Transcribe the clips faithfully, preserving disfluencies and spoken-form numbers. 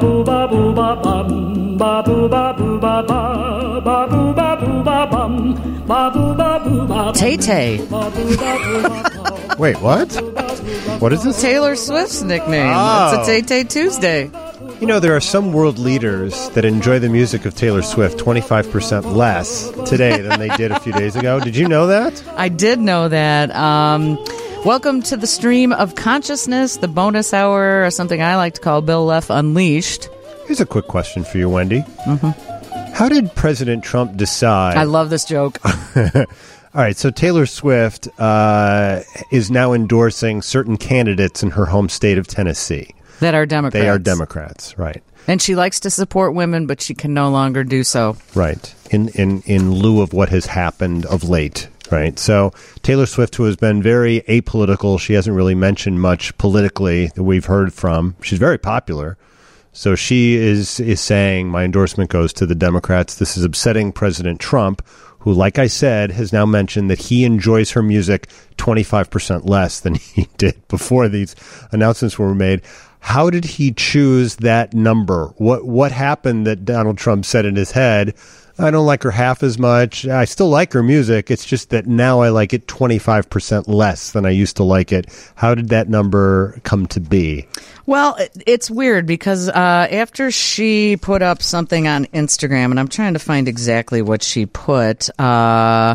boo ba boo ba bum ba boo ba boo ba ba ba boo ba boo ba bum ba boo ba boo ba. Tay-Tay. Wait, what? What is this? Taylor Swift's nickname. Oh. It's a Tay-Tay Tuesday. You know, there are some world leaders that enjoy the music of Taylor Swift twenty-five percent less today than they did a few days ago. Did you know that? I did know that. Um, welcome to the Stream of Consciousness, the bonus hour, or something I like to call Bill Leff Unleashed. Here's a quick question for you, Wendy. Mm-hmm. How did President Trump decide? I love this joke. All right, so Taylor Swift uh, is now endorsing certain candidates in her home state of Tennessee. That are Democrats. They are Democrats, right. And she likes to support women, but she can no longer do so. Right, in, in, in lieu of what has happened of late, right? So Taylor Swift, who has been very apolitical, she hasn't really mentioned much politically that we've heard from. She's very popular. So she is, is saying, my endorsement goes to the Democrats. This is upsetting President Trump, who, like I said, has now mentioned that he enjoys her music twenty-five percent less than he did before these announcements were made. How did he choose that number? What what happened that Donald Trump said in his head, I don't like her half as much. I still like her music. It's just that now I like it twenty-five percent less than I used to like it. How did that number come to be? Well, it's weird because uh, after she put up something on Instagram, and I'm trying to find exactly what she put, uh,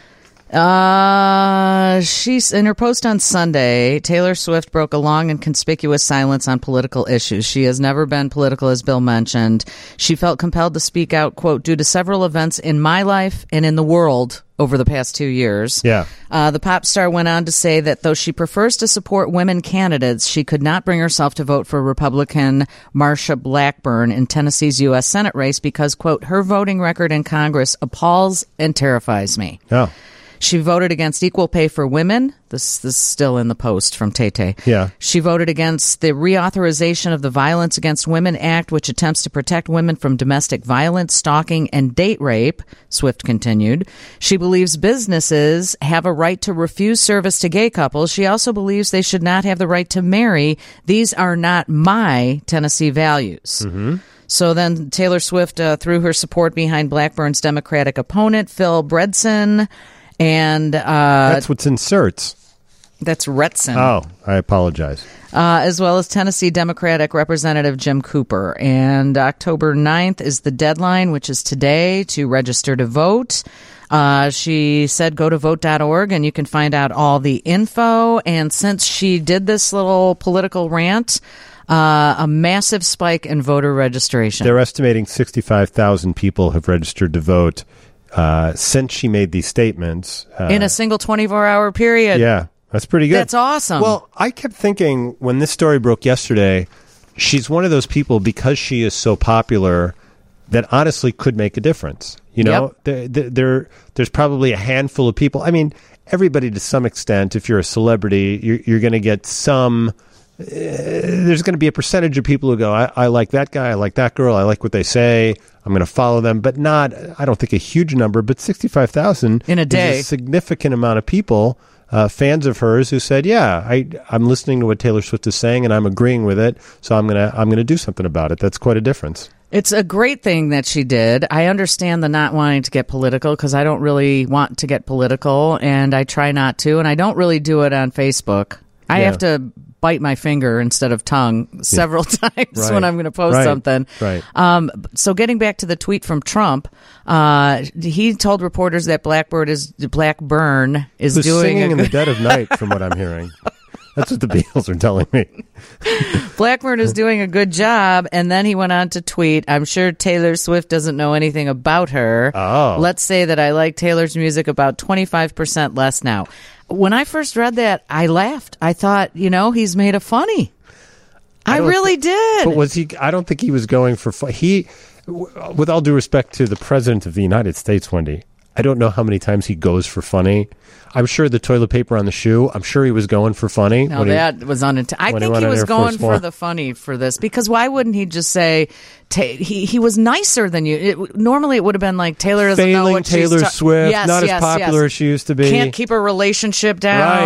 Uh, she's in her post on Sunday. Taylor Swift broke a long and conspicuous silence on political issues. She has never been political, as Bill mentioned. She felt compelled to speak out, quote, due to several events in my life and in the world over the past two years. Yeah. Uh, the pop star went on to say that though she prefers to support women candidates, she could not bring herself to vote for Republican Marsha Blackburn in Tennessee's U S Senate race because, quote, her voting record in Congress appalls and terrifies me. Oh. She voted against equal pay for women. This, this is still in the post from Tay-Tay. Yeah. She voted against the reauthorization of the Violence Against Women Act, which attempts to protect women from domestic violence, stalking, and date rape, Swift continued. She believes businesses have a right to refuse service to gay couples. She also believes they should not have the right to marry. These are not my Tennessee values. Mm-hmm. So then Taylor Swift uh, threw her support behind Blackburn's Democratic opponent, Phil Bredesen. And uh, that's what's inserts. That's Retson. Oh, I apologize. Uh, as well as Tennessee Democratic Representative Jim Cooper. And October ninth is the deadline, which is today, to register to vote. Uh, she said go to vote dot org and you can find out all the info. And since she did this little political rant, uh, a massive spike in voter registration. They're estimating sixty-five thousand people have registered to vote Uh, since she made these statements. Uh, in a single twenty-four hour period. Yeah, that's pretty good. That's awesome. Well, I kept thinking when this story broke yesterday, she's one of those people, because she is so popular, that honestly could make a difference. You know, yep. there, there, there, there's probably a handful of people. I mean, everybody to some extent, if you're a celebrity, you're, you're going to get some... Uh, there's going to be a percentage of people who go, I, I like that guy, I like that girl, I like what they say, I'm going to follow them, but not, I don't think a huge number, but sixty-five thousand in a day is a significant amount of people, uh, fans of hers who said, yeah, I, I'm listening to what Taylor Swift is saying and I'm agreeing with it, so I'm going to I'm going to do something about it. That's quite a difference. It's a great thing that she did. I understand the not wanting to get political because I don't really want to get political, and I try not to, and I don't really do it on Facebook. I Yeah. have to bite my finger instead of tongue several yeah. times right. when I'm going to post right. something. Right. Um, so getting back to the tweet from Trump, uh, he told reporters that Blackbird is Blackburn is Who's doing singing a in the dead of night, from what I'm hearing. That's what the Beatles are telling me. Blackburn is doing a good job, and then he went on to tweet, I'm sure Taylor Swift doesn't know anything about her. Oh. Let's say that I like Taylor's music about twenty-five percent less now. When I first read that, I laughed. I thought, you know, he's made a funny. I, I really th- did. But was he? I don't think he was going for fun. He, w- with all due respect to the President of the United States, Wendy, I don't know how many times he goes for funny. I'm sure the toilet paper on the shoe, I'm sure he was going for funny. No, that he, was unintentional. I think he, he was going for the funny for this, because why wouldn't he just say, ta- he he was nicer than you? It, normally it would have been like, Taylor doesn't Failing know what Taylor she's ta- Swift, yes, not yes, as popular yes. as she used to be. Can't keep her relationship down. Right.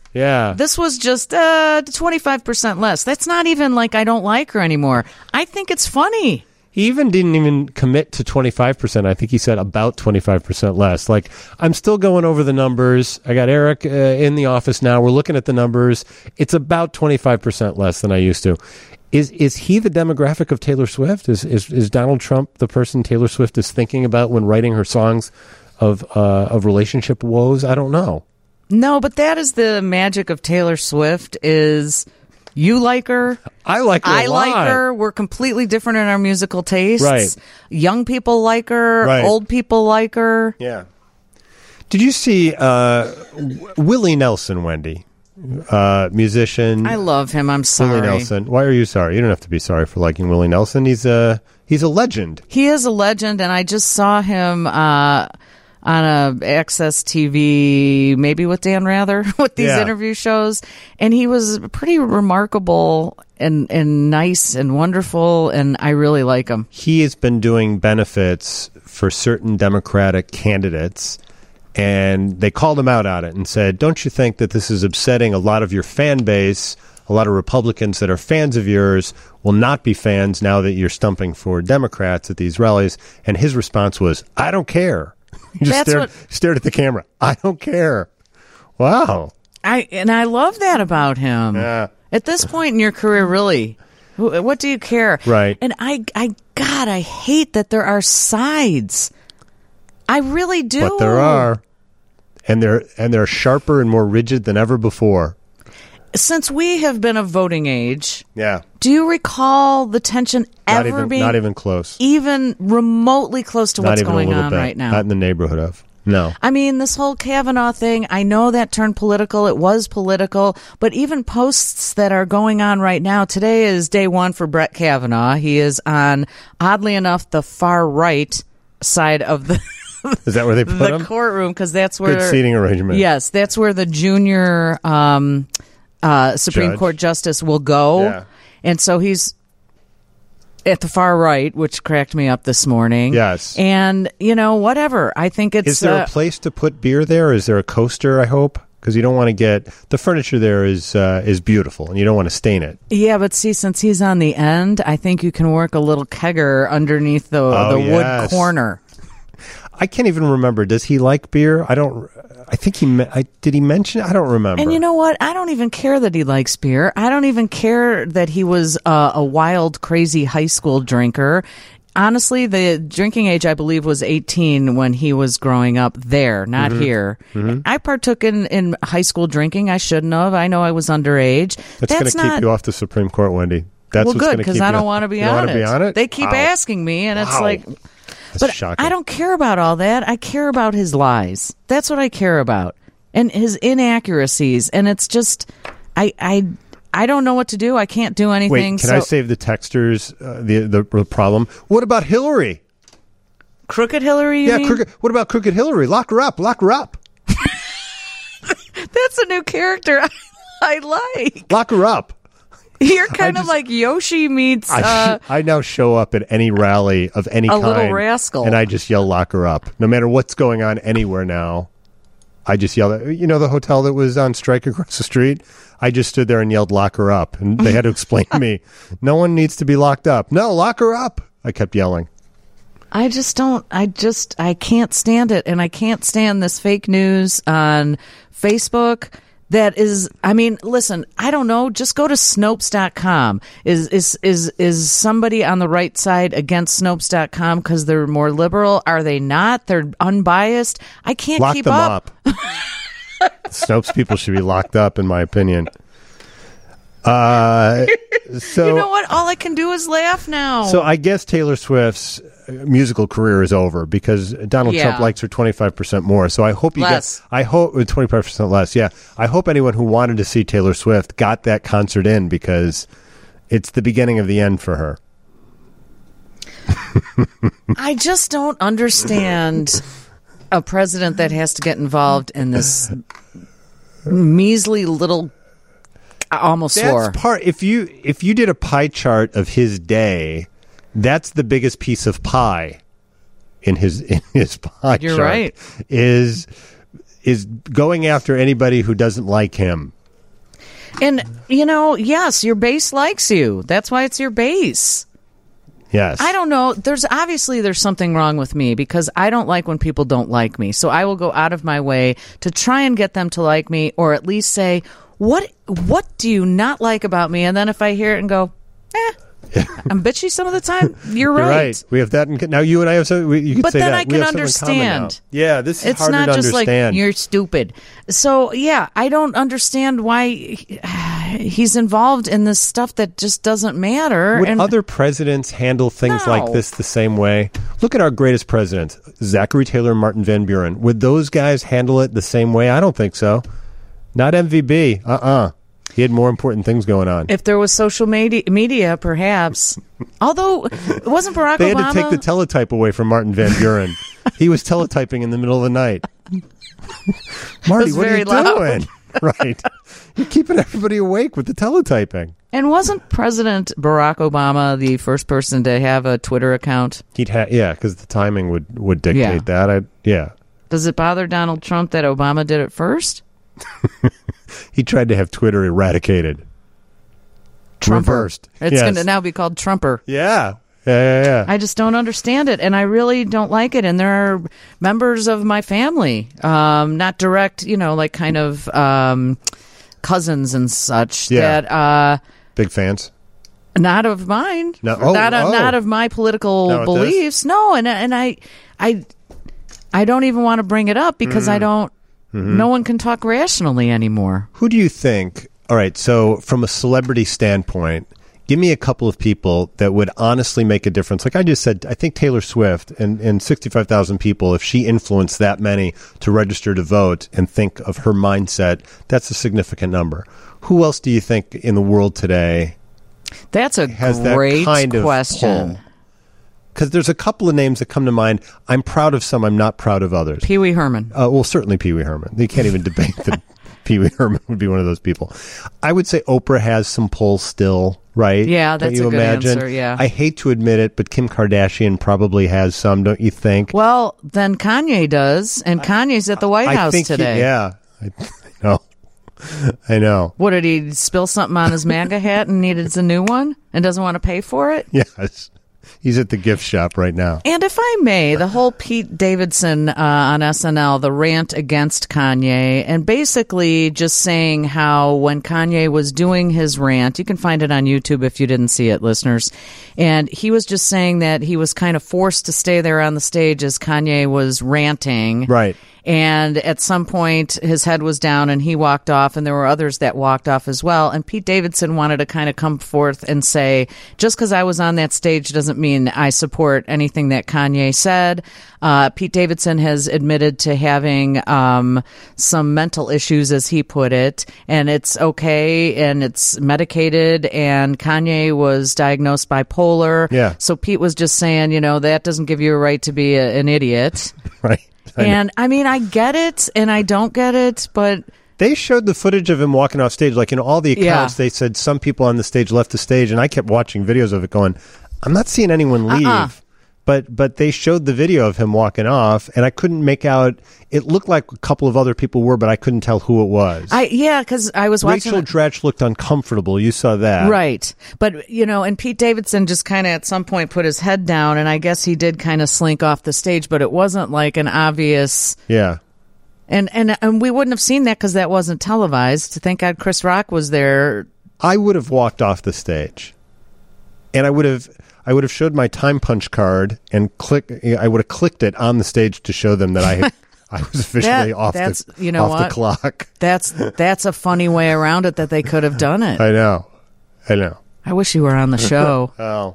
Yeah. This was just uh, twenty-five percent less. That's not even like I don't like her anymore. I think it's funny. He even didn't even commit to twenty-five percent. I think he said about twenty-five percent less. Like, I'm still going over the numbers. I got Eric uh, in the office now. We're looking at the numbers. It's about twenty-five percent less than I used to. Is is he the demographic of Taylor Swift? Is is, is Donald Trump the person Taylor Swift is thinking about when writing her songs of uh, of relationship woes? I don't know. No, but that is the magic of Taylor Swift is... You like her. I like her. I a like lot. her. We're completely different in our musical tastes. Right. Young people like her. Right. Old people like her. Yeah. Did you see uh, w- Willie Nelson, Wendy? Uh, musician. I love him. I'm sorry. Willie Nelson. Why are you sorry? You don't have to be sorry for liking Willie Nelson. He's a he's a legend. He is a legend, and I just saw him uh, on a Access T V, maybe with Dan Rather, with these Yeah. interview shows, and he was pretty remarkable and and nice and wonderful, and I really like him. He has been doing benefits for certain Democratic candidates, and they called him out on it and said, don't you think that this is upsetting a lot of your fan base? A lot of Republicans that are fans of yours will not be fans now that you're stumping for Democrats at these rallies. And his response was, I don't care. He just That's stared, what- stared at the camera. I don't care. Wow. I and I love that about him. Yeah. At this point in your career, really, wh- what do you care? Right. And I, I, God, I hate that there are sides. I really do. But there are. And they're and they're sharper and more rigid than ever before. Since we have been of voting age, Yeah. do you recall the tension Not ever even being not even close. even remotely close to Not what's even going a little on bit. right now? Not in the neighborhood of. No. I mean, this whole Kavanaugh thing, I know that turned political. It was political. But even posts that are going on right now, today is day one for Brett Kavanaugh. He is on, oddly enough, the far right side of the Is that where they put the him? courtroom, because that's where... Good seating arrangement. Yes, that's where the junior um, uh, Supreme Judge. Court justice will go. Yeah. And so he's at the far right, which cracked me up this morning. Yes. And, you know, whatever. I think it's... Is there uh, a place to put beer there? Is there a coaster, I hope? Because you don't want to get... The furniture there is uh, is beautiful, and you don't want to stain it. Yeah, but see, since he's on the end, I think you can work a little kegger underneath the, Oh, the yes. wood corner. I can't even remember. Does he like beer? I don't... I think he... me- I, did he mention... I don't remember. And you know what? I don't even care that he likes beer. I don't even care that he was uh, a wild, crazy high school drinker. Honestly, the drinking age, I believe, was eighteen when he was growing up there, not Mm-hmm. here. I partook in, in high school drinking. I shouldn't have. I know I was underage. That's, going to not, keep you off the Supreme Court, Wendy. That's well, what's good, gonna because keep I you don't off- want to be, you don't on wanna it. be on it. They keep Wow. asking me, and it's Wow. like... That's But shocking. I don't care about all that. I care about his lies. That's what I care about. And his inaccuracies. And it's just, I I, I don't know what to do. I can't do anything. Wait, can so I save the texters uh, the, the the problem? What about Hillary? Crooked Hillary, you Yeah, mean? crooked. What about Crooked Hillary? Lock her up. Lock her up. That's a new character I, I like. Lock her up. You're kind of just- like Yoshi meets... I, Uh, I now show up at any rally of any A kind. little rascal. And I just yell, lock her up. No matter what's going on anywhere now, I just yell at, you know, the hotel that was on strike across the street? I just stood there and yelled, lock her up. And they had to explain to me, no one needs to be locked up. No, lock her up. I kept yelling. I just don't, I just, I can't stand it. And I can't stand this fake news on Facebook that is, I mean, listen, I don't know, just go to Snopes dot com. Is, is, is, is somebody on the right side against Snopes dot com because they're more liberal? Are they not? They're unbiased? I can't Lock keep them up. up. Snopes people should be locked up, in my opinion. Uh, so You know what? All I can do is laugh now. So I guess Taylor Swift's uh, musical career is over because Donald Yeah. Trump likes her twenty-five percent more. So I hope you Less. get, I hope twenty-five percent less. Yeah. I hope anyone who wanted to see Taylor Swift got that concert in because it's the beginning of the end for her. I just don't understand a president that has to get involved in this measly little. I almost That's swore. part. If you if you did a pie chart of his day, that's the biggest piece of pie in his in his pie You're chart. right. Is is going after anybody who doesn't like him And, you know, yes, your base likes you. That's why it's your base. Yes. I don't know. There's obviously there's something wrong with me because I don't like when people don't like me. So I will go out of my way to try and get them to like me, or at least say, what what do you not like about me? And then if I hear it and go, eh, I'm bitchy some of the time, you're right. You're right. We have that. In, now you and I have some. We, you could but say then that. I can understand. Yeah, this is it's harder not to just understand. like you're stupid. So yeah, I don't understand why he's involved in this stuff that just doesn't matter. Would and other presidents handle things No. like this the same way? Look at our greatest presidents, Zachary Taylor and Martin Van Buren. Would those guys handle it the same way? I don't think so. Not M V B. Uh-uh. He had more important things going on. If there was social media, media perhaps. Although, wasn't Barack They Obama... had to take the teletype away from Martin Van Buren. He was teletyping in the middle of the night. Marty, what are very you loud. doing? Right. You're keeping everybody awake with the teletyping. And wasn't President Barack Obama the first person to have a Twitter account? He'd ha- yeah, because the timing would, would dictate Yeah. that. I, yeah. Does it bother Donald Trump that Obama did it first? He tried to have Twitter eradicated. Trumper. Reversed. It's Yes. going to now be called Trumper. Yeah. Yeah, yeah, yeah. I just don't understand it, and I really don't like it. And there are members of my family, um, not direct, you know, like kind of um, cousins and such, Yeah. that uh, Big fans. not of mine, No- oh, not oh. not of my political Not with beliefs. No, and and I, I, I don't even want to bring it up because Mm. I don't. Mm-hmm. No one can talk rationally anymore. Who do you think? All right, so from a celebrity standpoint, give me a couple of people that would honestly make a difference. Like I just said, I think Taylor Swift and, and sixty-five thousand people, if she influenced that many to register to vote and think of her mindset, that's a significant number. Who else do you think in the world today That's a has great that kind of question. Because there's a couple of names that come to mind. I'm proud of some. I'm not proud of others. Pee Wee Herman. Uh, well, certainly Pee Wee Herman. You can't even debate that Pee Wee Herman would be one of those people. I would say Oprah has some pull still, right? Yeah, Don't that's you a good imagine? answer, yeah. I hate to admit it, but Kim Kardashian probably has some, don't you think? Well, then Kanye does, and Kanye's at the White I House think he- today. yeah. I know. I know. What, did he spill something on his MAGA hat and needed a new one and doesn't want to pay for it? Yes. He's at the gift shop right now. And if I may, the whole Pete Davidson uh, on S N L, the rant against Kanye, and basically just saying how when Kanye was doing his rant, you can find it on YouTube if you didn't see it, listeners, and he was just saying that he was kind of forced to stay there on the stage as Kanye was ranting. Right. And at some point, his head was down and he walked off, and there were others that walked off as well. And Pete Davidson wanted to kind of come forth and say, just because I was on that stage doesn't mean I support anything that Kanye said. Uh, Pete Davidson has admitted to having um, some mental issues, as he put it, and it's okay, and it's medicated, and Kanye was diagnosed bipolar. Yeah. So Pete was just saying, you know, that doesn't give you a right to be a, an idiot. Right. I know. And I mean, I get it and I don't get it, but They showed the footage of him walking off stage. Like in all the accounts, Yeah. they said some people on the stage left the stage, and I kept watching videos of it going, I'm not seeing anyone leave. Uh-uh. But but they showed the video of him walking off, and I couldn't make out. It looked like a couple of other people were, but I couldn't tell who it was. I yeah, because I was watching. Rachel it- Dratch looked uncomfortable. You saw that. Right. But, you know, and Pete Davidson just kind of at some point put his head down, and I guess he did kind of slink off the stage, but it wasn't like an obvious. Yeah. And, and, and we wouldn't have seen that because that wasn't televised. Thank God Chris Rock was there. I would have walked off the stage, and I would have. I would have showed my time punch card and click. I would have clicked it on the stage to show them that I I was officially That- off that's- the you know off the what? clock. That's that's a funny way around it that they could have done it. I know, I know. I wish you were on the show, Oh,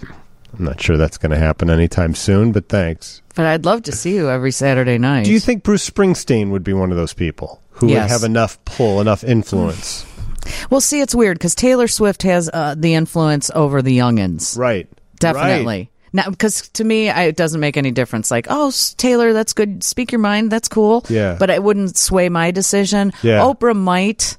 I'm not sure that's going to happen anytime soon, but thanks. but I'd love to see you every Saturday night. Do you think Bruce Springsteen would be one of those people who Yes. would have enough pull, enough influence? Well, see, it's weird because Taylor Swift has uh, the influence over the youngins. Right. Definitely. Right. Now, because to me, I, it doesn't make any difference. Like, oh, s- Taylor, that's good. Speak your mind. That's cool. Yeah. But it wouldn't sway my decision. Yeah. Oprah might.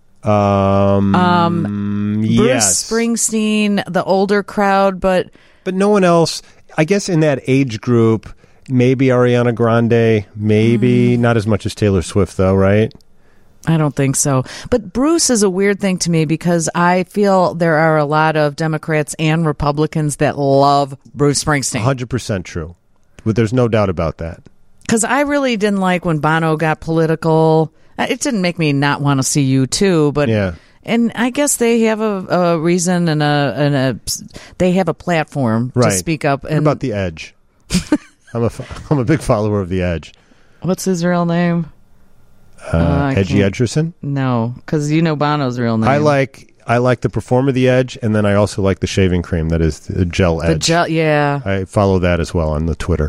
Um, Um, Bruce yes. Springsteen, the older crowd, but But no one else. I guess in that age group, maybe Ariana Grande, maybe Hmm. not as much as Taylor Swift, though, right? I don't think so. But Bruce is a weird thing to me because I feel there are a lot of Democrats and Republicans that love Bruce Springsteen. one hundred percent true. But there's no doubt about that. Because I really didn't like when Bono got political. It didn't make me not want to see you too, but Yeah. and I guess they have a, a reason and a and a they have a platform Right. to speak up. What And about The Edge? I'm a f- I'm a big follower of The Edge. what's his real name? Uh, I Edgy can't- Edgerson. No, because you know Bono's real name. I like I like the performer The Edge, and then I also like the shaving cream that is the gel the edge. gel. Yeah, I follow that as well on the Twitter.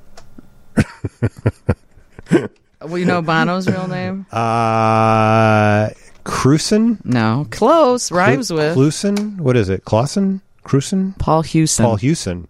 well, you know Bono's real name. Uh, Cruson? No, close. Rhymes Clu- with Clusen? What is it? Clausen? Cruson? Paul Hewson. Paul Hewson.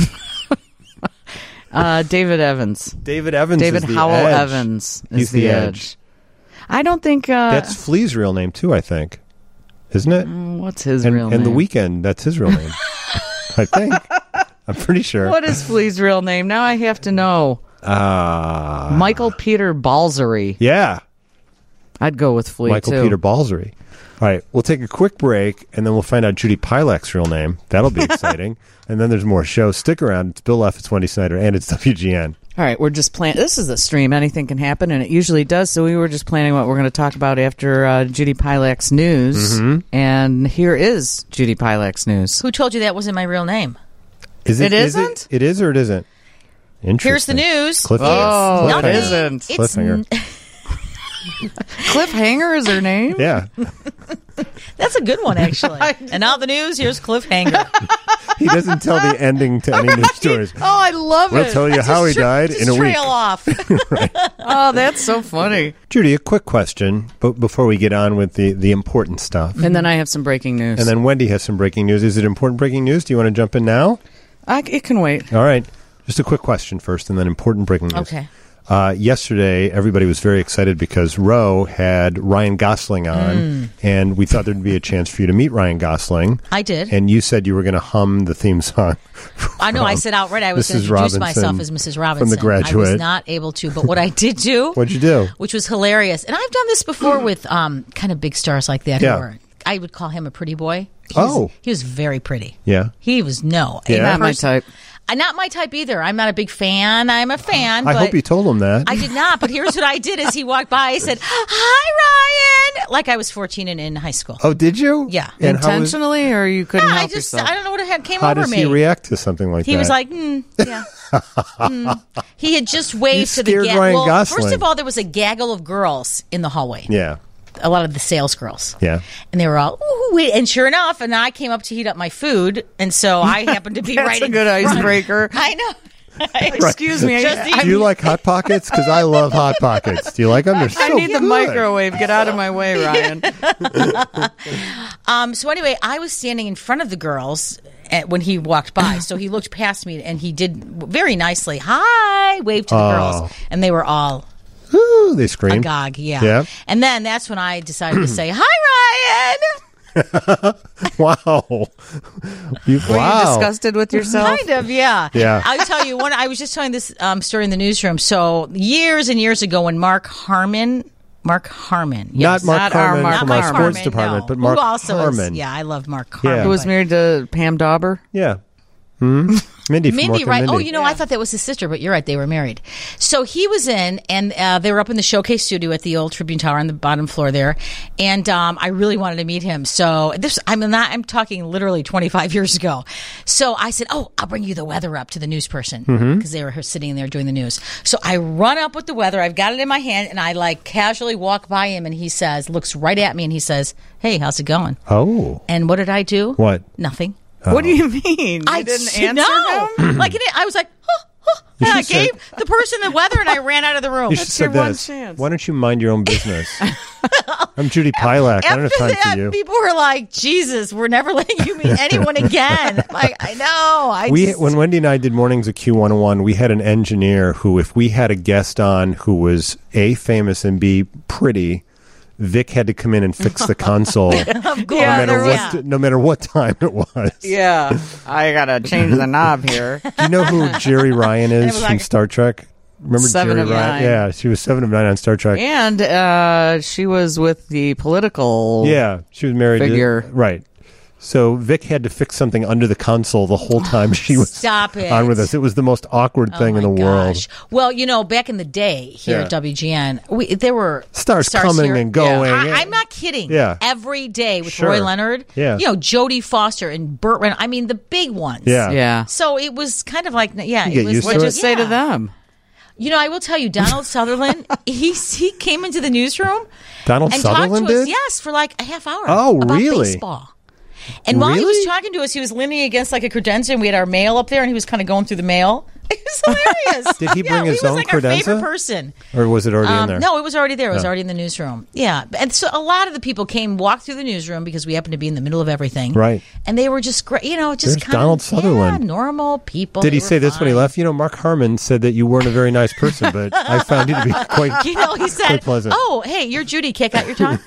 uh, David Evans. David Evans David is the Howell Edge. Evans is He's the, the edge. Edge. I don't think uh, That's Flea's real name, too, I think. Isn't it? what's his and real and name. The Weeknd, that's his real name. I think. I'm pretty sure. What is Flea's real name? Now I have to know. Uh, Michael Peter Balzery. yeah. I'd go with Flea Michael too. Peter Balzery. All right, we'll take a quick break, and then we'll find out Judy Pilak's real name. That'll be exciting. And then there's more shows. Stick around. It's Bill F. It's Wendy Snyder, and it's W G N. All right, we're just planning. This is a stream. Anything can happen, and it usually does. So we were just planning what we're going to talk about after uh, Judy Pilak's news. Mm-hmm. And here is Judy Pilak's news. Who told you that wasn't my real name? Is It is isn't? It, it is or it isn't? Interesting. Here's the news. Cliffhanger. Oh, Not it me. isn't. It's Cliffhanger. n- Cliffhanger is her name? Yeah. That's a good one, actually. And now the news. Here's Cliffhanger. He doesn't tell the ending to any news stories. Oh, I love We'll it. tell you how he Just tra- died just in a week. trail off. Oh, that's so funny. Judy, a quick question but before we get on with the, the important stuff. And then I have some breaking news. And then Wendy has some breaking news. Is it important breaking news? Do you want to jump in now? I, it can wait. All right. Just a quick question first, and then important breaking news. Okay. Uh, yesterday, everybody was very excited because Roe had Ryan Gosling on, Mm. and we thought there'd be a chance for you to meet Ryan Gosling. I did. And you said you were going to hum the theme song. I know. I said outright I was going to Missus introduce Robinson myself as Missus Robinson. from The I Graduate. was not able to, but what I did do, What'd you do? which was hilarious, and I've done this before with um, kind of big stars like that. Yeah. Who are, I would call him a pretty boy. He Oh. was, he was very pretty. Yeah. He was no, Yeah. a Not my person- type. Uh, not my type either. I'm not a big fan. I'm a fan. I but hope you told him that. I did not, but here's what I did: as he walked by, I said, "Hi, Ryan," like I was fourteen and in high school. oh, did you? Yeah. And how, was, Intentionally, or you couldn't I help just, yourself? I don't know what had came how over does me. he react to something like He that? was like, mm, yeah. Mm. He had just You waved to the scared ga- Ryan well, Gosling. First of all, there was a gaggle of girls in the hallway. yeah. A lot of the sales girls. Yeah. And they were all, ooh, wait. And sure enough, and I came up to heat up my food, and so I happened to be That's right a in good front. icebreaker. I know. Excuse me. Just I, Do you like Hot Pockets? Because I love Hot Pockets. Do you like them? They're so I need the good. microwave. Get out of my way, Ryan. Um, so anyway, I was standing in front of the girls at, when he walked by. So he looked past me, and he did very nicely, hi, waved to the Oh. girls. And they were all Ooh, they scream. agog, yeah. Yeah. And then that's when I decided to say, hi, Ryan. Wow. You, Were wow. you disgusted with yourself? Kind of, yeah. Yeah. I'll tell you, one, I was just telling this um, story in the newsroom. So years and years ago when Mark Harmon, Mark Harmon. Yes. Not Mark Not our Harmon Mark from our Harmon. sports Harmon, department, no. but Mark Who also Harmon. Is, yeah, I love Mark Yeah. Harmon. Who was but- married to Pam Dauber? Yeah. Hmm? Mindy from Mindy, Mork and right? Mindy. Oh, you know, I thought that was his sister, but you're right. They were married. So he was in, and uh, they were up in the showcase studio at the old Tribune Tower on the bottom floor there. And um, I really wanted to meet him. So this, I'm not. I'm talking literally twenty-five years ago. So I said, "Oh, I'll bring you the weather up to the news person because Mm-hmm. they were sitting there doing the news." So I run up with the weather. I've got it in my hand, and I like casually walk by him, and he says, looks right at me, and he says, "Hey, how's it going?" Oh. And what did I do? What? Nothing. What do you mean? You I didn't s- answer no. him? Like it, I was like, huh, huh, and I should say- gave the person the weather, and I ran out of the room. You should That's say your one this. chance. Why don't you mind your own business? I'm Judy Pilak. I don't have After time that, for you. people were like, "Jesus, we're never letting you meet anyone again." Like, I know. I We just, when Wendy and I did mornings at Q one oh one, we had an engineer who, if we had a guest on who was A, famous, and B, pretty, Vic had to come in and fix the console. of course. no Yeah, matter there what, yeah. no matter what time it was. Yeah. I got to change the knob here. Do you know who Jerry Ryan It is was from like- Star Trek? Remember Seven Jerry of Ryan? Nine. Yeah, she was seven of nine on Star Trek. And uh, she was with the political. Yeah, she was married Figure. to right. So Vic had to fix something under the console the whole time she was Stop it. on with us. It was the most awkward thing oh in the my world. gosh. Well, you know, back in the day here Yeah. at W G N, we, there were Stars coming here. and going. I, I'm not kidding. Yeah. Every day with Sure. Roy Leonard. Yeah. You know, Jodie Foster and Burt Reynolds. I mean, the big ones. Yeah. Yeah. So it was kind of like, yeah, You get it was. used to What'd it. you say to yeah. them? You know, I will tell you, Donald Sutherland, he he came into the newsroom Donald and Sutherland talked to us, did? yes, for like a half hour. Oh, about really? Baseball. And while he was Really? talking to us, he was leaning against like a credenza, and we had our mail up there, and he was kind of going through the mail. It was hilarious. Did he bring yeah, his he was own like our credenza? favorite person. Or was it already in Um, there? no, it was already there. It was Oh. already in the newsroom. Yeah. And so a lot of the people came, walked through the newsroom because we happened to be in the middle of everything. Right. And they were just great, you know, just There's kind Donald of Sutherland. Yeah, normal people. Did They he were say this when he fine. left? You know, Mark Harmon said that you weren't a very nice person, but I found you to be quite. You know, he said, Quite pleasant. "Oh, hey, you're Judy. Kick out your tongue."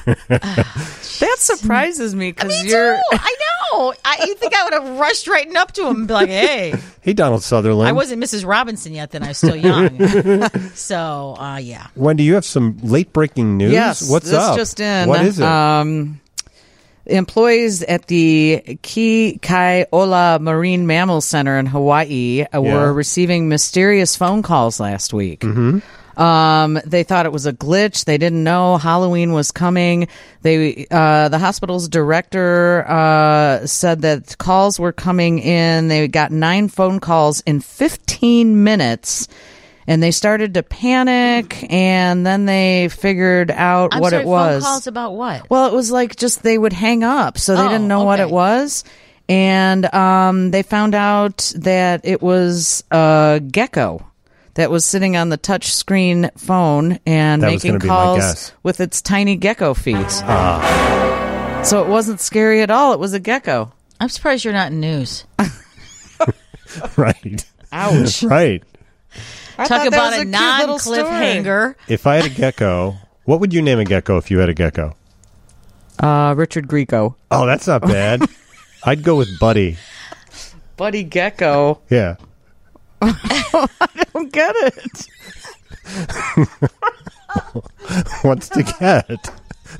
That surprises me because Me you're. too. I know. I, you think I would have rushed right up to him and be like, "Hey." Hey, Donald Sutherland. I wasn't Missus Robinson yet, then I was still young. so, uh, yeah. Wendy, you have some late breaking news. Yes, What's this up? just in. What is it? Um, employees at the Kikaiola Marine Mammal Center in Hawaii uh, Yeah. were receiving mysterious phone calls last week. Mm-hmm. Um, they thought it was a glitch. They didn't know Halloween was coming. They, uh, the hospital's director, uh, said that calls were coming in. They got nine phone calls in fifteen minutes. And they started to panic, and then they figured out I'm what sorry, it was. phone calls about what? Well, it was like just they would hang up, so they Oh, didn't know what okay. it was. And um, they found out that it was a gecko that was sitting on the touch screen phone and That was making gonna be my calls guess. with its tiny gecko feet. Ah. So it wasn't scary at all. It was a gecko. I'm surprised you're not in news. Right. Ouch. Right. I Talk thought that about was a cute little non-cliffhanger. If I had a gecko, what would you name a gecko if you had a gecko? story. Uh, Richard Grieco. Oh, that's not bad. I'd go with Buddy. Buddy Gecko. Yeah. I don't get it. What's to get?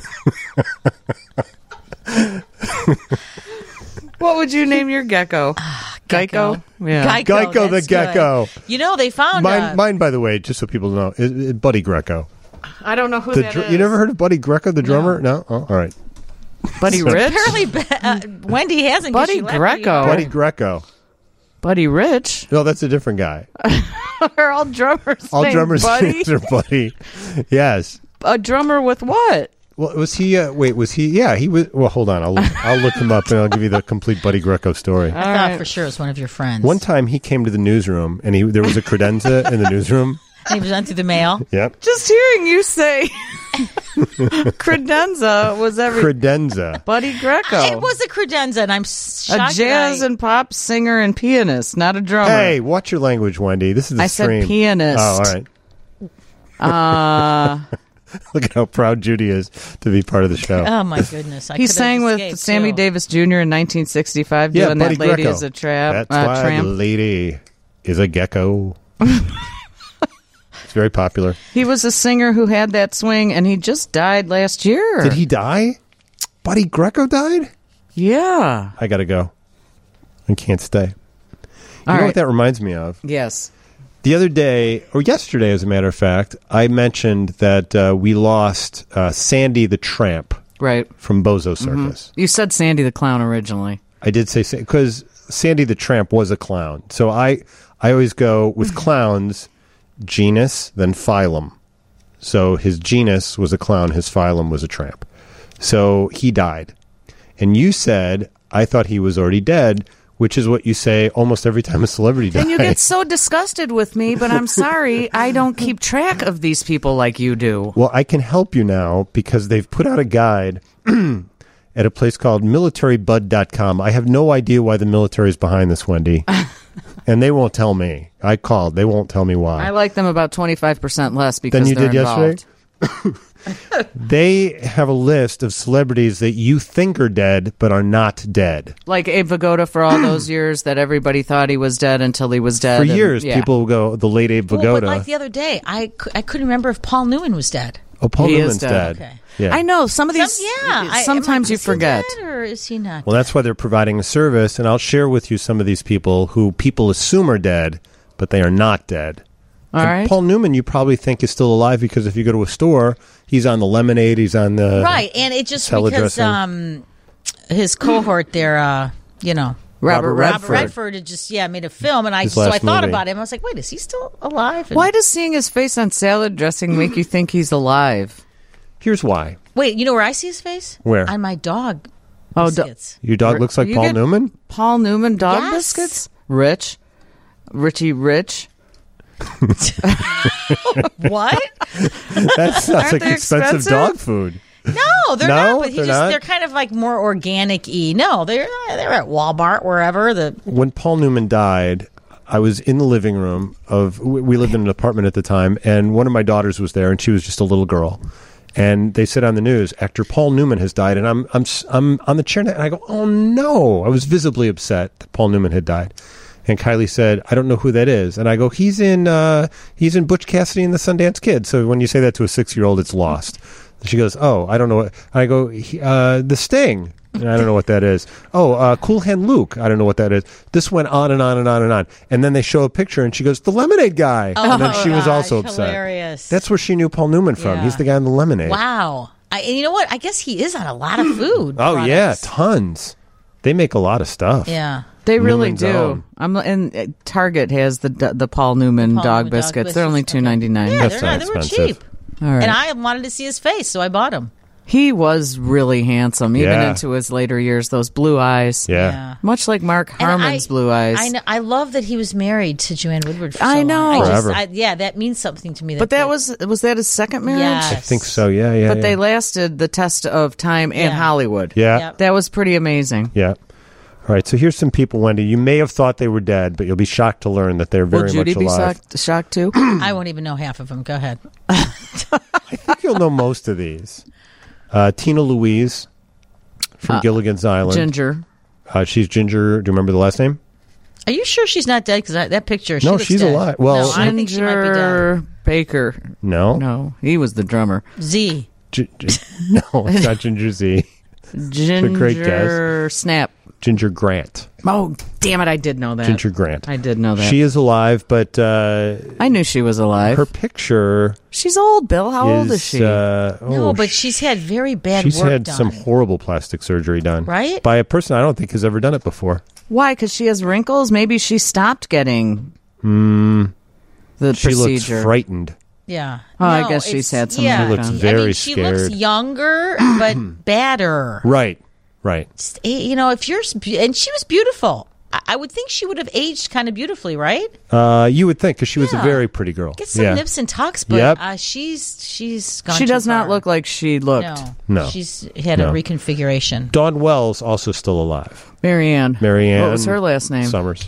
What would you name your gecko? Gecko. Geico? Yeah. Geico, Geico the that's good. gecko. You know, they found Mine, uh, mine, by the way, just so people know, is, is Buddy Greco. I don't know who The that dr- is. you never heard of Buddy Greco, the drummer? No? Oh, all right. Buddy Rich? apparently uh, Wendy hasn't. 'cause Buddy she left Greco. me. Buddy Greco. Buddy Rich? No, that's a different guy. Are all drummers All named drummers Buddy? are Buddy. Yes. A drummer with what? Well, was he? Uh, wait, was he? Yeah, he was. Well, hold on. I'll look, I'll look him up and I'll give you the complete Buddy Greco story. I thought right. for sure it was one of your friends. One time he came to the newsroom and he there was a credenza in the newsroom. And he was on through the mail. Yep. Just hearing you say credenza was every Credenza. Buddy Greco. It was a credenza, and I'm a shocked. jazz that I, and pop singer and pianist, not a drummer. Hey, watch your language, Wendy. This is a I stream. said pianist. Oh, all right. Uh, Look at how proud Judy is to be part of the show. Oh my goodness! I he could have sang with escaped, Sammy too. Davis Junior in nineteen sixty-five, yeah, doing Buddy that lady Greco. as a trap, That's uh, why tramp. the lady is a gecko. It's very popular. He was a singer who had that swing, and he just died last year. Did he die? Buddy Greco died? Yeah. I gotta go. I can't stay. You All know right. what that reminds me of? Yes. The other day, or yesterday, as a matter of fact, I mentioned that uh, we lost uh, Sandy the Tramp Right. from Bozo Circus. You said Sandy the Clown originally. I did say because Sandy the Tramp was a clown. So I, I always go with clowns, genus, then phylum. So his genus was a clown, his phylum was a tramp. So he died. And you said, I thought he was already dead, which is what you say almost every time a celebrity dies. And you get so disgusted with me, but I'm sorry, I don't keep track of these people like you do. Well, I can help you now because they've put out a guide at a place called military bud dot com. I have no idea why the military is behind this, Wendy. And they won't tell me. I called. They won't tell me why. I like them about twenty-five percent less because Than you they're did involved. yesterday? They have a list of celebrities that you think are dead but are not dead. Like Abe Vigoda for all those years that everybody thought he was dead until he was dead. For and- years, yeah. people will go, the late Abe Well, Vigoda. but like the other day, I, cou- I couldn't remember if Paul Newman was dead. oh, Paul He is Newman's dead. dead. Okay. Yeah. I know some of Some- these. yeah. I- sometimes I'm like, you is he forget. dead or is he not? Well, that's why they're providing a service, and I'll share with you some of these people who people assume are dead, but they are not dead. All And right. Paul Newman, you probably think is still alive because if you go to a store, he's on the lemonade, he's on the Right, and it just salad because dressing. um, his cohort there, uh, you know, Robert Robert Redford. Robert Redford had just yeah made a film, and I His so I last thought movie. about him. I was like, wait, is he still alive? And- Why does seeing his face on salad dressing make you think he's alive? Here's why. Wait, you know where I see his face? Where? On my dog Oh, do- biscuits. Your dog looks like You Paul get- Newman? Paul Newman dog Yes. biscuits. Rich, Richie Rich. What? That sounds Aren't like they expensive, expensive? dog food. No, they're No, not. But he they're just not? they're kind of like more organic-y. No, they're they're at Walmart wherever the When Paul Newman died, I was in the living room of we we lived in an apartment at the time, and one of my daughters was there, and she was just a little girl. And they said on the news, actor Paul Newman has died, and I'm I'm s- I'm on the chair, and I go, oh no! I was visibly upset that Paul Newman had died. And Kylie said, I don't know who that is. And I go, he's in uh, he's in Butch Cassidy and the Sundance Kid. So when you say that to a six-year-old, it's lost. She goes, oh, I don't know what. I go, he, uh, The Sting. And I don't know what that is. Oh, uh, Cool Hand Luke. I don't know what that is. This went on and on and on and on. And then they show a picture, and she goes, the Lemonade Guy. and then she was gosh, also upset. hilarious. That's where she knew Paul Newman from. Yeah. He's the guy in the Lemonade. wow. I, and you know what? I guess he is on a lot of food. Oh, yeah, products. tons. They make a lot of stuff. Yeah. They really Newman's do. own. I'm and uh, Target has the the Paul Newman Paul dog Newman dog biscuits. They're only biscuits, two ninety nine. Yeah, That's they're not not, they were expensive. cheap. All right. And I wanted to see his face, so I bought him. He was really handsome, even Yeah. into his later years. Those blue eyes, Yeah. Yeah. much like Mark And Harmon's I- blue eyes. I know. I love that he was married to Joanne Woodward. For I so know. long. I just, Forever. I, yeah, that means something to me. But that was was that his second marriage? Yes. I think so. Yeah, yeah. But yeah. they lasted the test of time in Yeah. Hollywood. Yeah. Yep. That was pretty amazing. Yeah. All right. So here's some people, Wendy. You may have thought they were dead, but you'll be shocked to learn that they're Will very Judy much be alive. shocked, shocked too? I won't even know half of them. Go ahead. I think you'll know most of these. Uh, Tina Louise from Gilligan's Island. Ginger. Uh, she's Ginger. Do you remember the last name? Are you sure she's not dead? Because that picture, she No, looks she's dead. alive. Well- no, I think she might be dead. Ginger Baker. No. No, he was the drummer. Z. Gi- gi- no, it's not Ginger Z. Ginger great guess. Snap. Ginger Grant. Oh, damn it! I did know that. Ginger Grant. I did know that. She is alive, but uh, I knew she was alive. her picture She's old, Bill. How old is she? Uh, No, oh, but sh- she's had very bad she's work had done. some horrible plastic surgery done, Right? By a person I don't think has ever done it before. Why? Because she has wrinkles? Maybe she stopped getting the She procedure. looks frightened. Yeah. Oh, I No, guess she's it's- had some yeah. work She looks done. I very mean, she scared. looks younger, but badder. Right, right. Just, eh, You know, if you're, sp- and she was beautiful. I, I would think she would have aged kind of beautifully, right? Uh, you would think because she was a Yeah. very pretty girl. Get some yeah. nips and tucks, but Yep. uh, she's she's gone She too does not far. look like she looked. No, No. She's had No. a reconfiguration. Dawn Wells also still alive. Marianne. Marianne. What was her last name? Summers.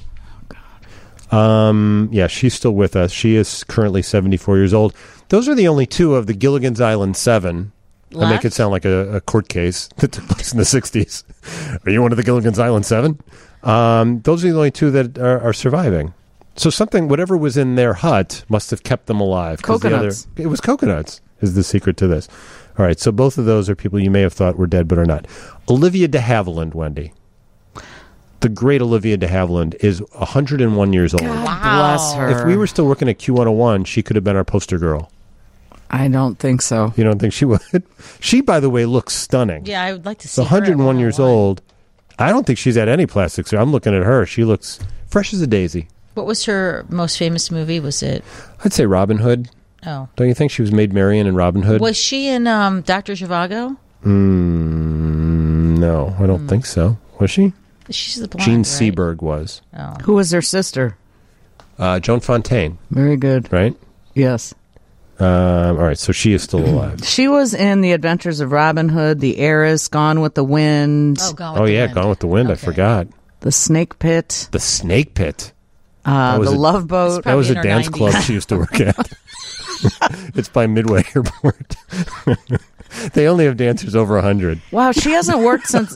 Um, yeah, she's still with us. She is currently seventy-four years old. Those are the only two of the Gilligan's Island Seven. I make Left? it sound like a, a court case that took place in the sixties. Are you one of the Gilligan's Island Seven? Um, those are the only two that are, are surviving. So something, whatever was in their hut, must have kept them alive. 'cause the Coconuts. other- it was coconuts is the secret to this. All right, so both of those are people you may have thought were dead but are not. Olivia de Havilland, Wendy. The great Olivia de Havilland is one hundred one years old. Bless her. If we were still working at Q one oh one, she could have been our poster girl. I don't think so. You don't think she would? She, by the way, looks stunning. Yeah, I would like to see. So her at one hundred one years one oh one. old. I don't think she's had any plastic surgery. I'm looking at her. She looks fresh as a daisy. What was her most famous movie? Was it? I'd say Robin Hood. Oh, Don't you think she was Maid Marian in Robin Hood? was she in um, Doctor Zhivago? Mm, no, I don't think so. Was she? She's the blonde. Jean right? Seberg was. Oh. Who was her sister? Uh, Joan Fontaine, Very good. right? Yes. Um, all right, so she is still alive. She was in The Adventures of Robin Hood, The Heiress, Gone with the Wind, Oh, Gone with Oh the yeah, Wind. Gone with the Wind. I Okay. forgot. The Snake Pit, The Snake Pit. uh, was The a- Love Boat. That was a in her dance nineties. club she used to work at. It's by Midway Airport. They only have dancers over one hundred. Wow, she hasn't worked since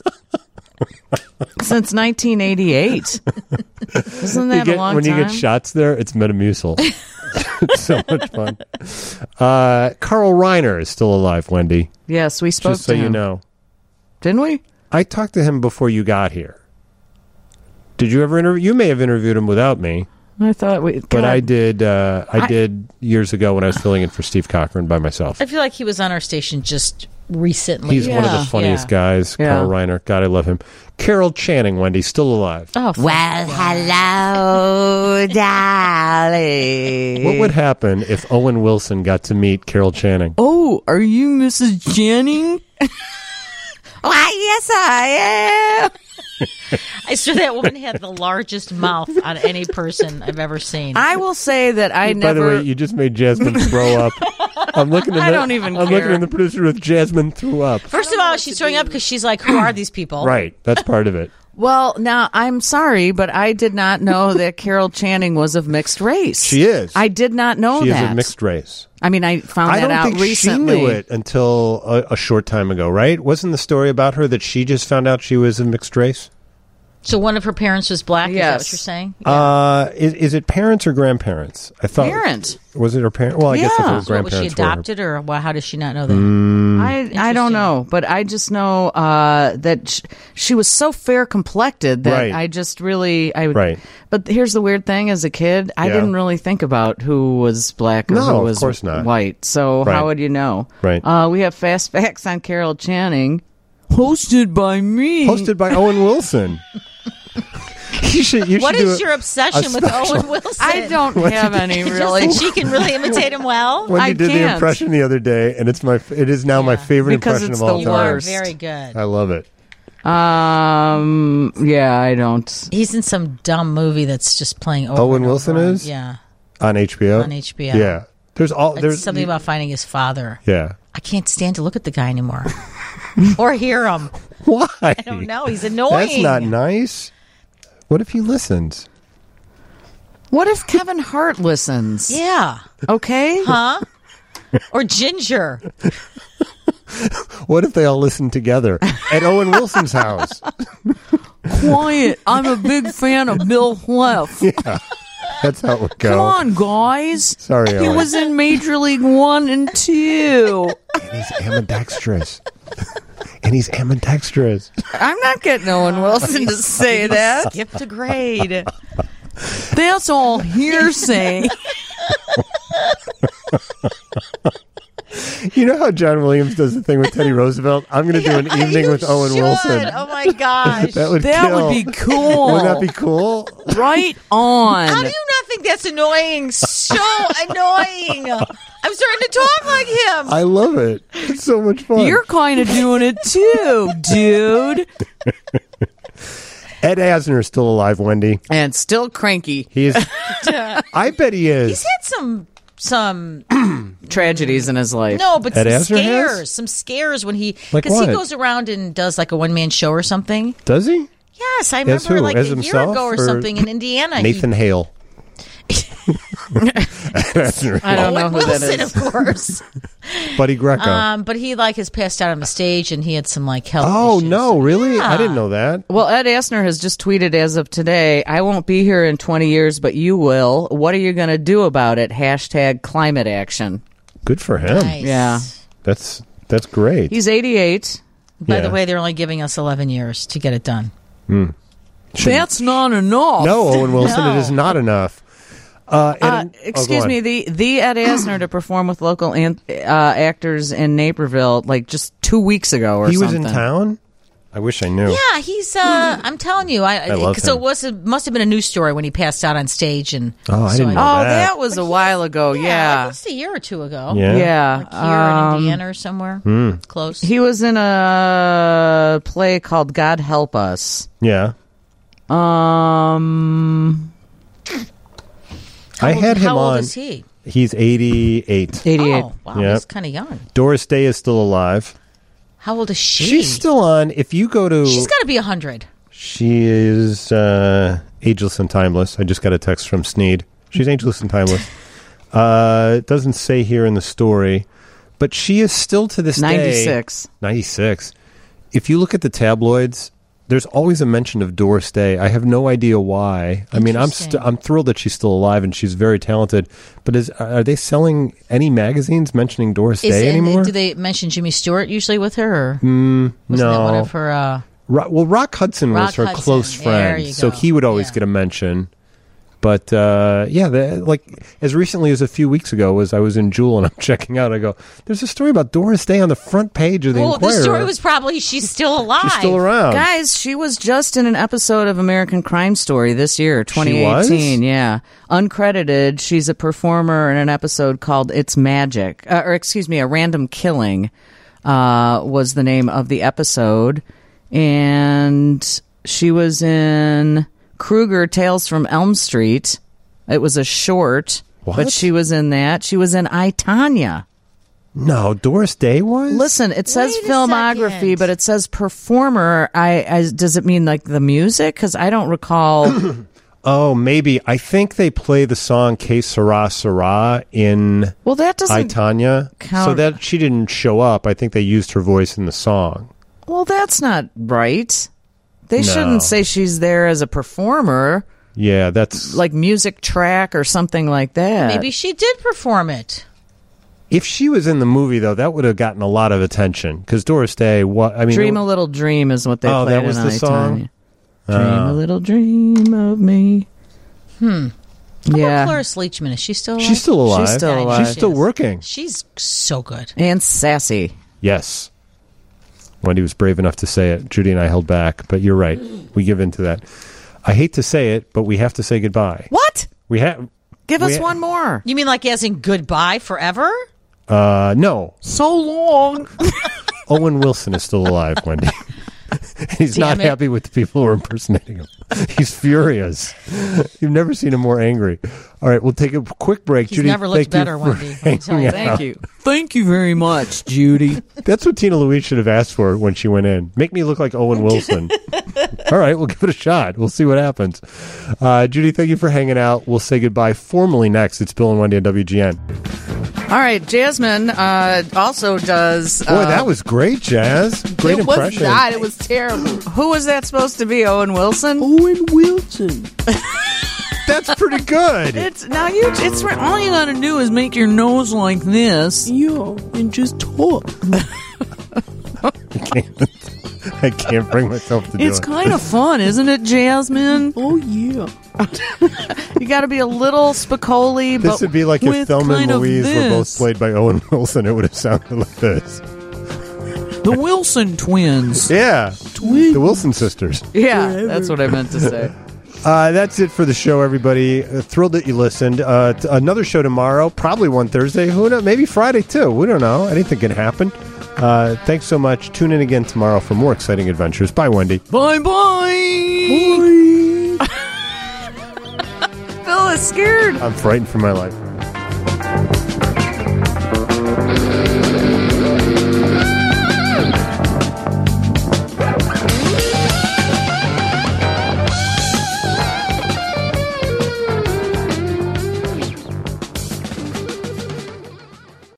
since nineteen eighty-eight. Isn't that You get- a long when time? you get shots there, it's Metamucil. It's so much fun. Uh, Carl Reiner is still alive, Wendy. Yes, we spoke Just so to him. you know. Didn't we? I talked to him before you got here. Did you ever interview? You may have interviewed him without me, I thought we. but God. I did. Uh, I, I- did years ago when I was filling in for Steve Cochran by myself. I feel like he was on our station just recently. He's one of Yeah. the funniest Yeah. guys, Yeah. Carl Reiner. God, I love him. Carol Channing, Wendy, still alive. Oh, Well, hello, darling. What would happen if Owen Wilson got to meet Carol Channing? Oh, are you Missus Channing? Why, yes, I am. I swear that woman had the largest mouth on any person I've ever seen. I will say that I By never. the way, you just made Jasmine throw up. I'm looking at I the, don't even I'm care. looking at the producer with Jasmine threw up. First of all, she's throwing up because she's like, "Who are these people?" Right, that's part of it. Well, now I'm sorry, but I did not know that Carol Channing was of mixed race. She is. I did not know She that. is of mixed race. I mean, I found I that don't out think recently. she knew it until a, a short time ago, right? Wasn't the story about her that she just found out she was of mixed race? So one of her parents was black. Is that Yes. what you're saying? Uh, is, is it parents or grandparents? I thought Parent. Was it her parent? Well, I guess if Yeah. her So what, was she grandparents were her- adopted, or well, how does she not know that? Mm. I I Interesting. don't know, but I just know uh, that sh- she was so fair complected that Right. I just really I would- Right. But here's the weird thing: as a kid, I Yeah. didn't really think about who was black or No, who of was course not. white. So Right. how would you know? Right. Uh, we have fast facts on Carol Channing, hosted by me. Hosted by Owen Wilson. you should. You What should do is a- your obsession a with special- Owen Wilson? I don't have any Just really. that she can really imitate him well. Wendy I did the can't. impression the other day, and it's my. It is now my Yeah. favorite Because impression it's of all the You time. are worst. very good. I love it. Um. Yeah, I don't. He's in some dumb movie that's just playing over. Owen and over Wilson on- is? Yeah, On H B O. on H B O. Yeah. There's all. It's There's something about finding his father. Yeah. I can't stand to look at the guy anymore or hear him. Why? I don't know. He's annoying. That's not nice. What if he listens? What if Kevin Hart listens? Yeah. Okay. Huh? Or Ginger. What if they all listen together at Owen Wilson's house? Quiet. I'm a big fan of Bill Clef. That's how it would go. Come on, guys. Sorry, He Owen. was in Major League One and Two. And he's ambidextrous. and he's ambidextrous. I'm not getting Owen Wilson to say that. Skipped a grade. That's all hearsay. You know how John Williams does the thing with Teddy Roosevelt? I'm going to do an evening You with Owen should. Wilson. Oh my gosh. That would That kill. would be cool. Wouldn't that be cool? Right on. How do you not think that's annoying? So annoying. I'm starting to talk like him. I love it. It's so much fun. You're kind of doing it too, dude. Ed Asner is still alive, Wendy. And still cranky. He is. I bet he is. He's had some some Tragedies in his life. no, but Ed some Asner scares. has? Some scares when he Like because he what? goes around and does like a one man show or something. Does he? Yes, I As remember who? like As a year himself, ago or, or something in Indiana. Nathan Hale. Asner. I don't He, know Owen who that Wilson, is. of course. Buddy Greco. um, but he like has passed out on the stage and he had some like health. oh, issues. no, really? I Yeah. didn't know that. Well, Ed Asner has just tweeted as of today, I won't be here in twenty years, but you will. What are you going to do about it? Hashtag climate action. Good for him. Nice. Yeah. That's that's great. He's eighty-eight. By Yeah. the way, they're only giving us eleven years to get it done. That's not enough. No, Owen Wilson, No. it is not enough. Uh, Uh, and- oh, go excuse on. me, the the Ed Asner to perform with local an, uh, actors in Naperville like just two weeks ago or He was something. in town? I wish I knew. Yeah, he's. uh I'm telling you, I, I love so him. it was it must have been a news story when he passed out on stage and. Oh, I so didn't know Oh, that. that was a while ago. Yeah, Yeah, like, it's a year or two ago. Yeah. yeah. like here in Um, Indiana or somewhere Hmm. close. He was in a play called God Help Us. Yeah. Um, How I old- had him How old on. is he? He's eighty-eight. eighty-eight. Oh, wow, Yep. he's kind of young. Doris Day is still alive. How old is she? She's still on. If you go to. She's got to be a hundred. She is uh, ageless and timeless. I just got a text from Sneed. She's ageless and timeless. Uh, it doesn't say here in the story, but she is still to this ninety-six. day. ninety-six. If you look at the tabloids, there's always a mention of Doris Day. I have no idea why. I mean, I'm st- I'm thrilled that she's still alive and she's very talented. But is are they selling any magazines mentioning Doris Is Day it, anymore? Do they mention Jimmy Stewart usually with her? Or Mm, wasn't no. that one of her? Uh, Ro- well, Rock Hudson Rock was her Hudson. close There friend, you so go. he would always Yeah. get a mention. But uh, yeah, the, like as recently as a few weeks ago, as I was in Jewel and I'm checking out, I go, "There's a story about Doris Day on the front page of the well, Inquirer." the story was probably she's still alive. She's still around. Guys, she was just in an episode of American Crime Story this year, twenty eighteen. was? Yeah. Uncredited, she's a performer in an episode called It's Magic. Uh, or, excuse me, A Random Killing uh, was the name of the episode. And she was in Kruger Tales from Elm Street. It was a short, What? but she was in that. She was in I, Tonya. No, Doris Day was. Listen, it says Wait a filmography, second. but it says performer. I, I does it mean like the music? Because I don't recall. Oh, maybe. I think they play the song "Que Sera Sera" in Well, that I, doesn't. Tonya. count. So that she didn't show up. I think they used her voice in the song. Well, that's not right. They No. shouldn't say she's there as a performer, Yeah, that's like music track or something like that. Maybe she did perform it. if she was in the movie though, that would have gotten a lot of attention because Doris Day. What I mean, "Dream it- a Little Dream" is what they Oh, played that was in the I, song? Tonya. Dream a little dream of me. Hmm. How Yeah, about Cloris Leachman? Is she still alive? she's still alive. She's still Yeah, alive. She's still is. working. She's so good. and sassy. Yes. Wendy was brave enough to say it. Judy and I held back, but you're right. We give in to that. I hate to say it, but we have to say goodbye. What? We have. Give we us ha- one more. You mean like as in goodbye forever? Uh, no. So long. Owen Wilson is still alive, Wendy. He's not Damn it. happy with the people who are impersonating him. He's furious. You've never seen him more angry. All right, we'll take a quick break. He's Judy, never looked thank you better, for Wendy. Let me tell you hanging that. out. Thank you. Thank you very much, Judy. That's what Tina Louise should have asked for when she went in. Make me look like Owen Wilson. All right, we'll give it a shot. We'll see what happens. Uh, Judy, thank you for hanging out. We'll say goodbye formally next. It's Bill and Wendy on W G N. All right, Jasmine uh, also does. Boy, uh, that was great, Jazz. Great it impression. was not. It was terrible. Who was that supposed to be? Owen Wilson? Owen Wilson. That's pretty good. It's now you. It's all you gotta do is make your nose like this. Yeah, and just talk. I can't, I can't bring myself to do It's it. kind of fun, isn't it, Jasmine? Oh yeah. You got to be a little Spicoli, but This would be like if with Thelma kind and of Louise were both this. played by Owen Wilson. It would have sounded like this. The Wilson twins. Yeah, the Wilson sisters. Yeah, Forever. that's what I meant to say. Uh, that's it for the show, everybody. Uh, thrilled that you listened. Uh, t- another show tomorrow, probably one Thursday. Who knows? Maybe Friday, too. We don't know. Anything can happen. Uh, thanks so much. Tune in again tomorrow for more exciting adventures. Bye, Wendy. Bye bye. Phil is scared. I'm frightened for my life.